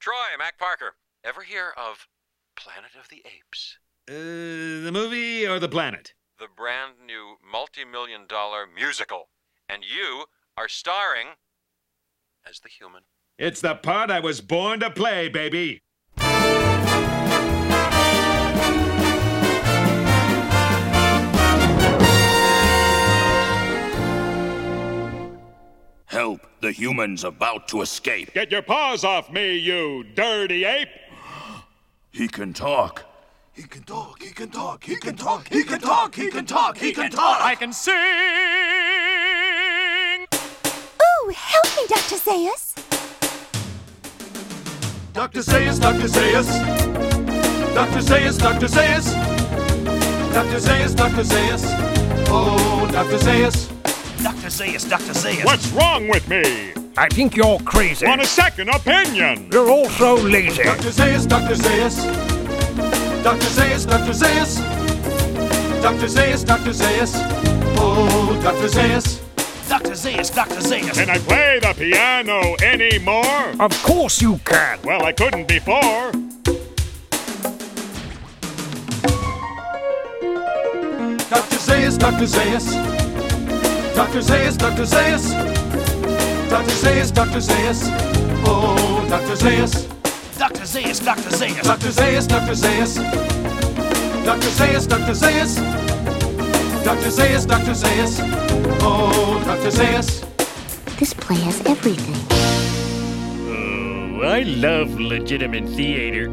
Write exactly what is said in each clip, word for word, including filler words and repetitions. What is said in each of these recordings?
Troy, Mac Parker. Ever hear of Planet of the Apes? Uh, the movie or the planet? The brand new multi-million dollar musical. And you are starring as the human. It's the part I was born to play, baby. Help, the human's about to escape. Get your paws off me, you dirty ape! He can talk. He can talk, he can talk, he can talk, he can talk, he can talk, he can talk! I can sing! Ooh, help me, Doctor Zaius! Doctor Zaius, Doctor Zaius! Doctor Zaius, Doctor Zaius! Doctor Zaius, Doctor Zaius! Oh, Doctor Zaius! Doctor Zaius, Doctor Zaius! What's wrong with me? I think you're crazy. Want a second opinion? You're also lazy. Doctor Zaius, Doctor Zaius! Doctor Zaius, Doctor Zaius! Doctor Zaius, Doctor Zaius! Oh, Doctor Zaius! Doctor Zaius, Doctor Zaius! Can I play the piano anymore? Of course you can. Well, I couldn't before. Doctor Zaius, Doctor Zaius! Doctor Zaius, Doctor Zaius! Doctor Zaius, Doctor Zaius! Oh, Doctor Zaius! Doctor Zaius, Doctor Zaius! Doctor Zaius, Doctor Zaius! Doctor Zaius, Doctor Zaius! Doctor Zaius, Doctor Zaius! Oh, Doctor Zaius! This play has everything. Oh, I love legitimate theater.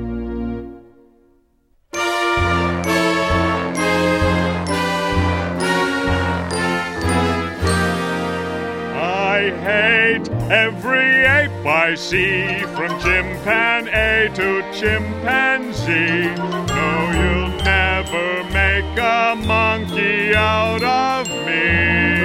I hate every ape I see, from chimpanzee to chimpanzee. No, you'll never make a monkey out of me.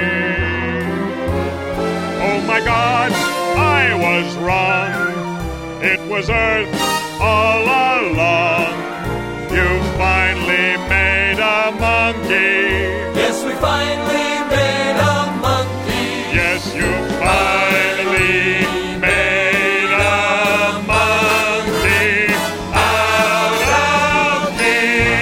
Oh my God, I was wrong. It was Earth all along. You finally made a monkey. Yes, we finally made a monkey. Yes, you finally made a monkey out of me.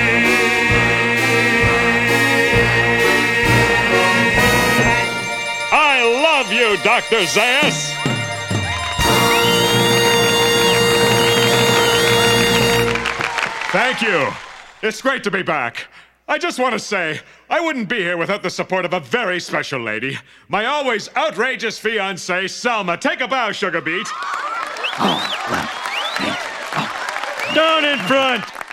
I love you, Doctor Zaius. Thank you. It's great to be back. I just want to say, I wouldn't be here without the support of a very special lady. My always outrageous fiancée, Selma. Take a bow, Sugar Beet. Down in front!